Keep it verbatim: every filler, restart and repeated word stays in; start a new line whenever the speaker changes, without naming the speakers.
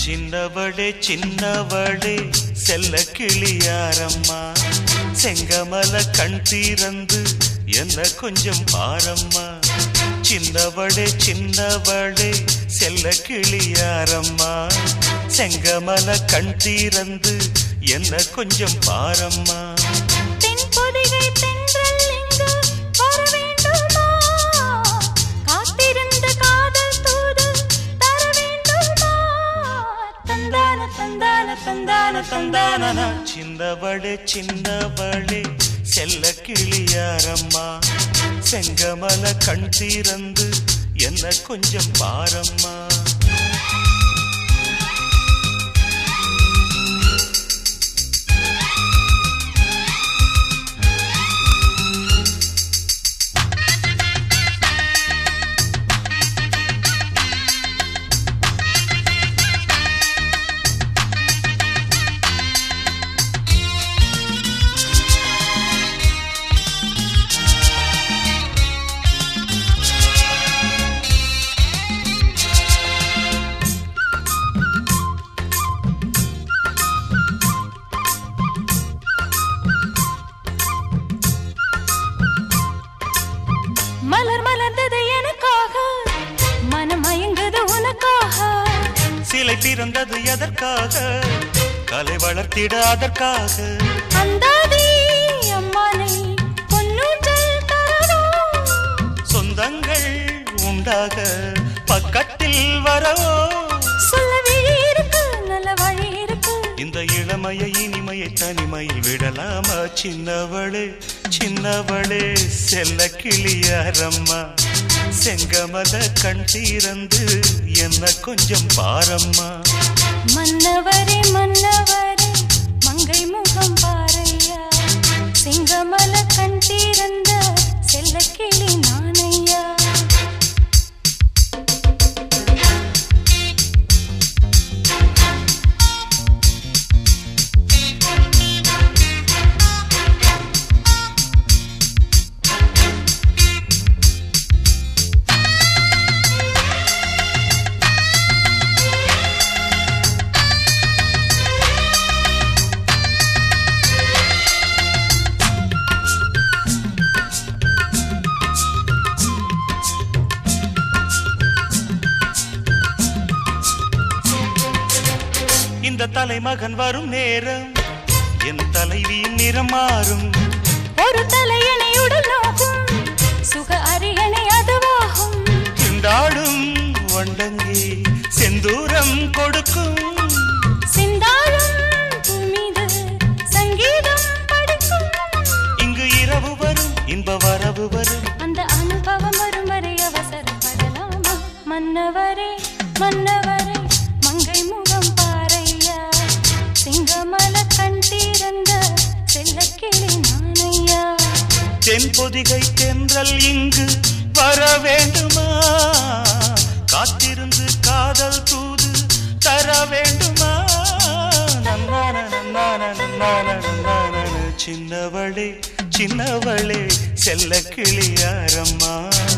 சின்னவளே சின்னவளே செல்ல கிளியாரம்மா, செங்கமல கண் தீரந்து என்ன கொஞ்சம் பாரம்மா. சின்னவளே சின்னவளே செல்ல கிளியாரம்மா, செங்கமல கண் தீரந்து என்ன கொஞ்சம் பாரம்மா. சின்னவளே சின்னவளே செல்ல கிளியாரம்மா, செங்கமல கண் தீரந்து என்ன கொஞ்சம் பாரம்மா.
மலர் மலர்ந்தது எனக்காக, மனம் மயங்குது உனக்காக.
சிலை பிறந்தது எதற்காக, கலை வளர்த்திட அதற்காக.
அந்தாதி அம்மானை பொன்னூஞ்சல் தரவோ,
சொந்தங்கள் உண்டாக பக்கத்தில் வரவோ.
சொல்ல விழி இருக்கு, நல்ல வழி இருக்கு.
இந்த இளமையை இனிமையை தனிமையில் விடலாமா. சின்னவளே சின்னவளே செல்ல கிளியாரம்மா, செங்கமல கண் தீரந்து என்ன கொஞ்சம் பாரம்மா.
மன்னவரே மன்னவரே மங்கை முகம் பாரையா, செங்கமல கண் தீரந்த செல்ல கிளி நானையா.
இந்த தலைமகன் வரும் நேரம் என் தலைவியின் நிறம் மாறும்.
ஒரு தலையணை உடல் நோக்கும், சுக அரியணை அதுவாகும்.
திண்டாடும் வண்டங்கி செந்தூரம் கொடுக்கும்,
சிந்தாளும் பூமீது சங்கீதம் படிக்கும்.
இங்கு இரவு வரும் இன்ப வரவு வரும்,
அந்த அனுபவம் வரும் வரை அவசரப்படலாமா. மன்னவரே மன்னவரே மங்கை முகம் பாரையா, செங்கமல கண் தீரந்த செல்ல கிளி நானையா.
தென் பொதிகை தென்றல் இங்கு வர வேண்டுமா, காத்திருந்து காதல் தூது தர வேண்டுமா. நன்னான நன்னான நன்னான நன்னான சின்னவளே சின்னவளே செல்ல கிளியாரம்மா.